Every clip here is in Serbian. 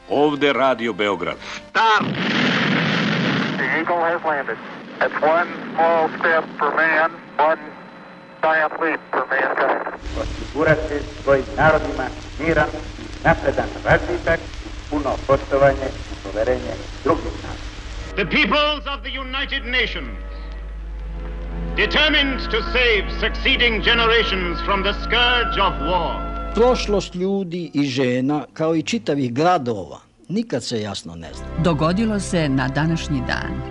Ovde Radio Beograd. Start! The Eagle has landed. It's one small step for man, one giant leap for mankind. Osigurati svojim narodima miran i napredan razvitak, puno poštovanje i poverenje drugih naroda. The peoples of the United Nations, determined to save succeeding generations from the scourge of war. Prošlost ljudi i žena, kao i čitavih gradova, nikad se jasno ne zna. Dogodilo se na današnji dan.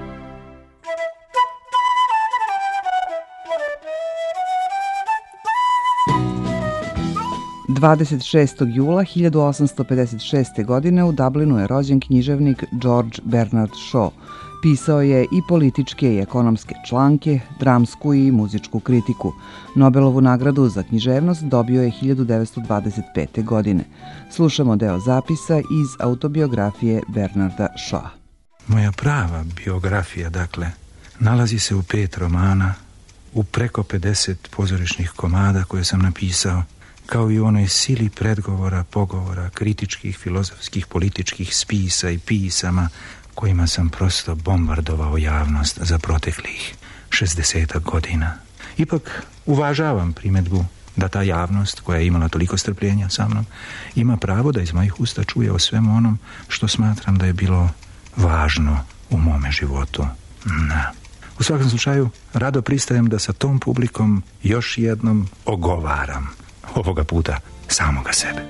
...26. jula 1856. godine u Dublinu je rođen književnik George Bernard Shaw. Pisao je i političke i ekonomske članke, dramsku i muzičku kritiku. Nobelovu nagradu za književnost dobio je 1925. godine. Slušamo deo zapisa iz autobiografije Bernarda Shawa. Moja prava biografija, dakle, nalazi se u 5 romana, u preko 50 pozorišnih komada koje sam napisao, kao i u onoj sili predgovora, pogovora, kritičkih, filozofskih, političkih spisa i pisama kojima sam prosto bombardovao javnost za proteklih 60 godina. Ipak uvažavam primedbu da ta javnost, koja je imala toliko strpljenja sa mnom, ima pravo da iz mojih usta čuje o svemu onom što smatram da je bilo važno u mome životu. U svakom slučaju, rado pristajem da sa tom publikom još jednom ogovaram, ovoga puta samoga sebe.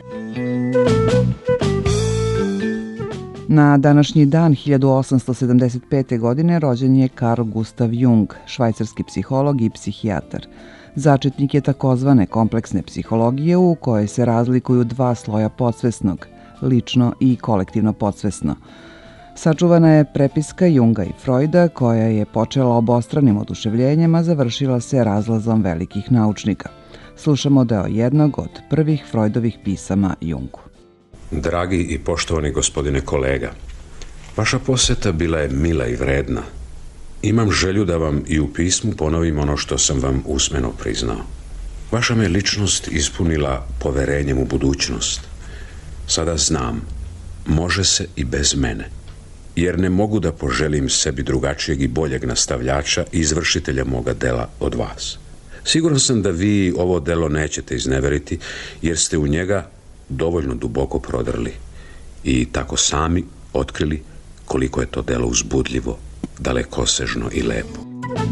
Na današnji dan 1875. godine rođen je Carl Gustav Jung, švajcarski psiholog i psihijatar. Začetnik je takozvane kompleksne psihologije u kojoj se razlikuju 2 sloja podsvesnog, lično i kolektivno podsvesno. Sačuvana je prepiska Junga i Freuda koja je počela obostranim oduševljenjem, a završila se razlazom velikih naučnika. Slušamo deo jednog od prvih Freudovih pisama Jungu. Dragi i poštovani gospodine kolega, vaša poseta bila je mila i vredna. Imam želju da vam i u pismu ponovim ono što sam vam usmeno priznao. Vaša me ličnost ispunila poverenjem u budućnost. Sada znam, može se i bez mene, jer ne mogu da poželim sebi drugačijeg i boljeg nastavljača i izvršitelja moga dela od vas. Siguran sam da vi ovo delo nećete izneveriti, jer ste u njega dovoljno duboko prodrli i tako sami otkrili koliko je to delo uzbudljivo, dalekosežno i lepo.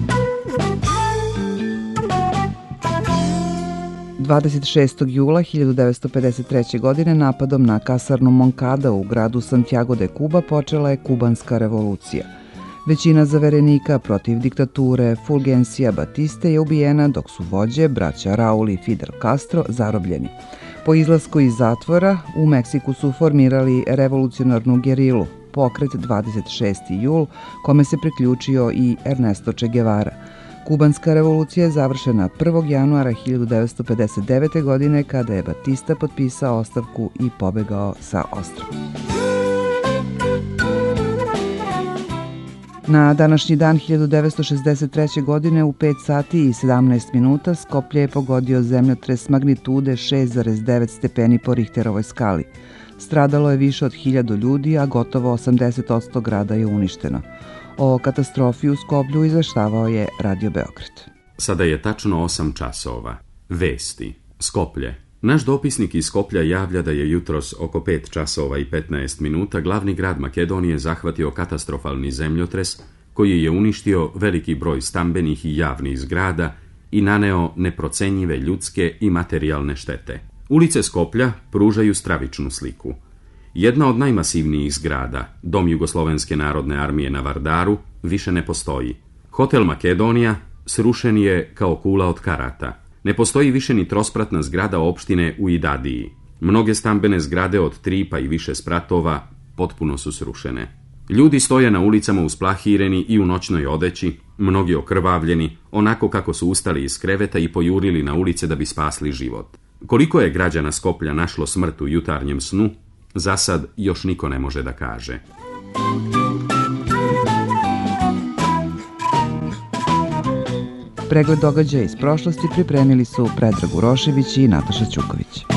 26. jula 1953. godine napadom na kasarnu Moncada u gradu Santiago de Cuba počela je kubanska revolucija. Većina zaverenika protiv diktature Fulgencija Batiste je ubijena, dok su vođe, braća Raul i Fidel Castro, zarobljeni. Po izlasku iz zatvora u Meksiku su formirali revolucionarnu gerilu, pokret 26. jul, kome se priključio i Ernesto Che Guevara. Kubanska revolucija je završena 1. januara 1959. godine kada je Batista potpisao ostavku i pobegao sa ostrva. Na današnji dan 1963. godine u 5 sati i 17 minuta Skoplje je pogodio zemljotres magnitude 6,9 stepeni po Richterovoj skali. Stradalo je više od 1000 ljudi, a gotovo 80% grada je uništeno. O katastrofi u Skoplju izveštavao je Radio Beograd. Sada je tačno 8 časova. Vesti. Skoplje. Naš dopisnik iz Skoplja javlja da je jutros oko 5 časova i 15 minuta glavni grad Makedonije zahvatio katastrofalni zemljotres koji je uništio veliki broj stambenih i javnih zgrada i naneo neprocenjive ljudske i materijalne štete. Ulice Skoplja pružaju stravičnu sliku. Jedna od najmasivnijih zgrada, Dom Jugoslovenske narodne armije na Vardaru, više ne postoji. Hotel Makedonija srušen je kao kula od karata. Ne postoji više ni trospratna zgrada opštine u Idadiji. Mnoge stambene zgrade od 3 pa i više spratova potpuno su srušene. Ljudi stoje na ulicama usplahireni i u noćnoj odeći, mnogi okrvavljeni, onako kako su ustali iz kreveta i pojurili na ulice da bi spasli život. Koliko je građana Skoplja našlo smrt u jutarnjem snu, za sad još niko ne može da kaže. Pregled događaja iz prošlosti pripremili su Predrag Urošević i Nataša Ćuković.